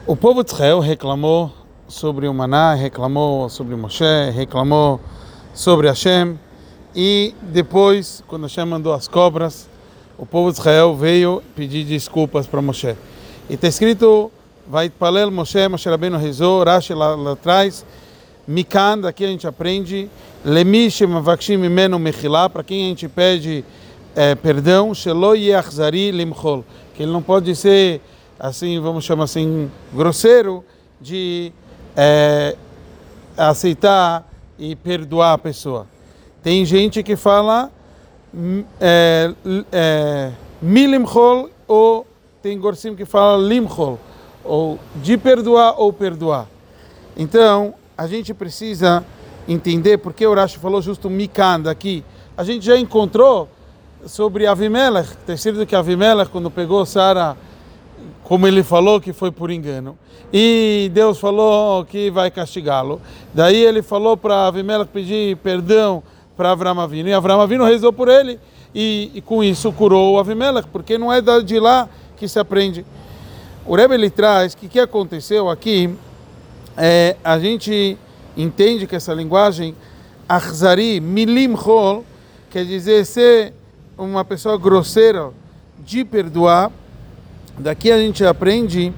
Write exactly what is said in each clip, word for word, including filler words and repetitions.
O povo de Israel reclamou sobre o Maná, reclamou sobre Moshe, reclamou sobre Hashem, e depois, quando Hashem mandou as cobras, o povo de Israel veio pedir desculpas para Moshe. E está escrito, vai Palel Moshe, Moshe Rabbeinu rezou, Rashi lá, lá atrás, Mikan, daqui a gente aprende, Lemi shemavakshim mimenu mechilá, para quem a gente pede é, perdão, Shelo yachzari limchol, que ele não pode ser assim, vamos chamar assim, grosseiro, de é, aceitar e perdoar a pessoa. Tem gente que fala é, é, milimchol, ou tem gorsim que fala limchol, ou de perdoar ou perdoar. Então, a gente precisa entender porque o Rashi falou justo mikan daqui. A gente já encontrou sobre Avimelech, terceiro que Avimelech, quando pegou Sara, como ele falou que foi por engano, e Deus falou que vai castigá-lo. Daí ele falou para Avimelech pedir perdão para Avram Avinu, e Avram Avinu rezou por ele, e, e com isso curou o Avimelech, porque não é de lá que se aprende. O Rebbe ele traz que o que aconteceu aqui, é, a gente entende que essa linguagem, achzari, milim chol, quer dizer ser uma pessoa grosseira de perdoar. Daqui a gente aprende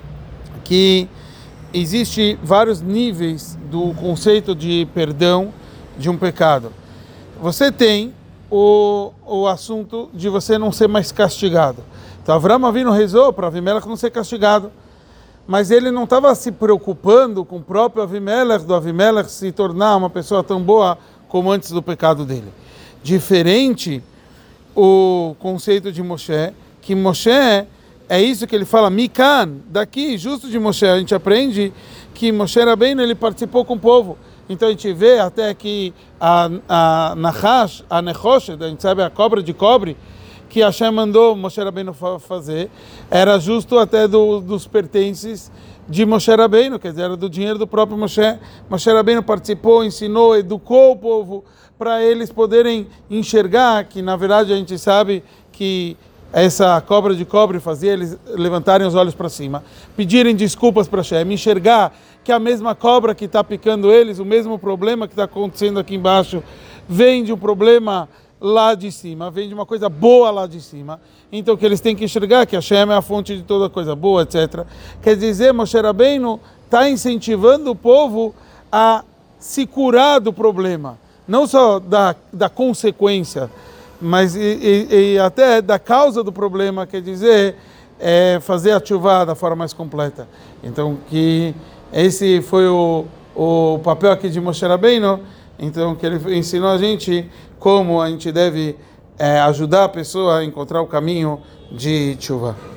que existe vários níveis do conceito de perdão de um pecado. Você tem o, o assunto de você não ser mais castigado. Então Avram Avinu rezou para Avimelech não ser castigado, mas ele não estava se preocupando com o próprio Avimelech, do Avimelech se tornar uma pessoa tão boa como antes do pecado dele. Diferente o conceito de Moshe, que Moshe, é isso que ele fala, Mikan, daqui, justo de Moshe, a gente aprende que Moshe Rabbeinu, ele participou com o povo. Então a gente vê até que a, a Nachash, a Nechoshet, a gente sabe a cobra de cobre, que Hashem mandou Moshe Rabbeinu fazer, era justo até do, dos pertences de Moshe Rabbeinu, quer dizer, era do dinheiro do próprio Moshe. Moshe Rabbeinu participou, ensinou, educou o povo para eles poderem enxergar que, na verdade, a gente sabe que essa cobra de cobre fazia eles levantarem os olhos para cima, pedirem desculpas para Hashem, enxergar que a mesma cobra que está picando eles, o mesmo problema que está acontecendo aqui embaixo, vem de um problema lá de cima, vem de uma coisa boa lá de cima. Então que eles têm que enxergar que Hashem é a fonte de toda coisa boa, etcétera. Quer dizer, Moshe Rabbeinu está incentivando o povo a se curar do problema, não só da, da consequência, mas e, e, e até da causa do problema, quer dizer, é fazer a tshuva da forma mais completa. Então, que esse foi o, o papel aqui de Moshe Rabbeinu, então que ele ensinou a gente como a gente deve é, ajudar a pessoa a encontrar o caminho de tshuva.